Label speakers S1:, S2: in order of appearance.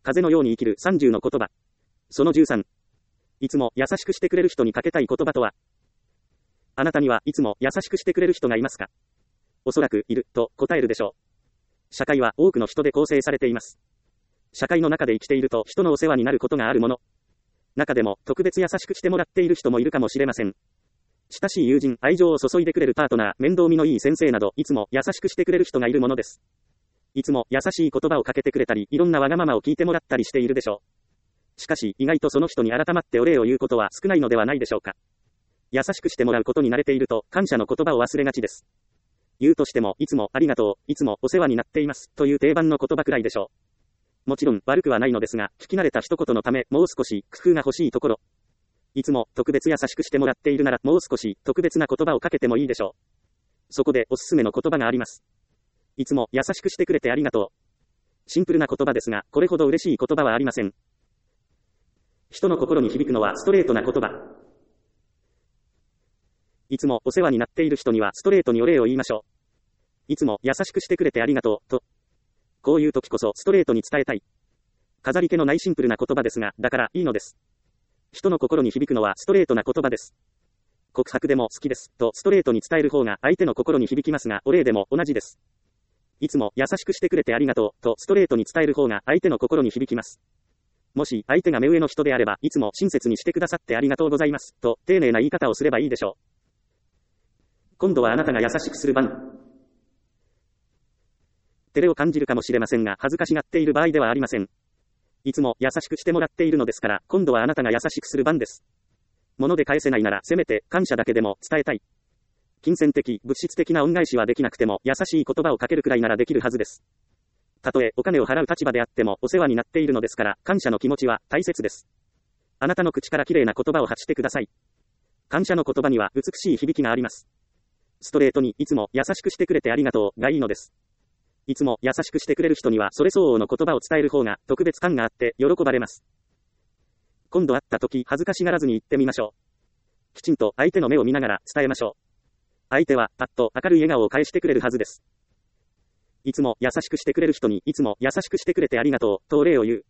S1: 風のように生きる30の言葉。その13。いつも優しくしてくれる人にかけたい言葉とは。あなたにはいつも優しくしてくれる人がいますか？おそらくいると答えるでしょう。社会は多くの人で構成されています。社会の中で生きていると人のお世話になることがあるもの。中でも特別優しくしてもらっている人もいるかもしれません。親しい友人、愛情を注いでくれるパートナー、面倒見のいい先生など、いつも優しくしてくれる人がいるものです。いつも優しい言葉をかけてくれたり、いろんなわがままを聞いてもらったりしているでしょう。しかし、意外とその人に改まってお礼を言うことは少ないのではないでしょうか。優しくしてもらうことに慣れていると、感謝の言葉を忘れがちです。言うとしても、いつもありがとう、いつもお世話になっています、という定番の言葉くらいでしょう。もちろん悪くはないのですが、聞き慣れた一言のため、もう少し工夫が欲しいところ。いつも特別優しくしてもらっているなら、もう少し特別な言葉をかけてもいいでしょう。そこでおすすめの言葉があります。いつも優しくしてくれてありがとう。シンプルな言葉ですが、これほど嬉しい言葉はありません。人の心に響くのはストレートな言葉。いつもお世話になっている人にはストレートにお礼を言いましょう。いつも優しくしてくれてありがとう、と。こういう時こそストレートに伝えたい。飾り気のないシンプルな言葉ですが、だからいいのです。人の心に響くのはストレートな言葉です。告白でも好きです、とストレートに伝える方が相手の心に響きますが、お礼でも同じです。いつも優しくしてくれてありがとう、とストレートに伝える方が相手の心に響きます。もし相手が目上の人であれば、いつも親切にしてくださってありがとうございます、と丁寧な言い方をすればいいでしょう。今度はあなたが優しくする番。照れを感じるかもしれませんが、恥ずかしがっている場合ではありません。いつも優しくしてもらっているのですから、今度はあなたが優しくする番です。物で返せないなら、せめて感謝だけでも伝えたい。金銭的、物質的な恩返しはできなくても、優しい言葉をかけるくらいならできるはずです。たとえお金を払う立場であっても、お世話になっているのですから、感謝の気持ちは大切です。あなたの口から綺麗な言葉を発してください。感謝の言葉には美しい響きがあります。ストレートに、いつも優しくしてくれてありがとうがいいのです。いつも優しくしてくれる人には、それ相応の言葉を伝える方が特別感があって喜ばれます。今度会った時、恥ずかしがらずに言ってみましょう。きちんと相手の目を見ながら伝えましょう。相手はパッと明るい笑顔を返してくれるはずです。いつも優しくしてくれる人に、いつも優しくしてくれてありがとうとお礼を言う。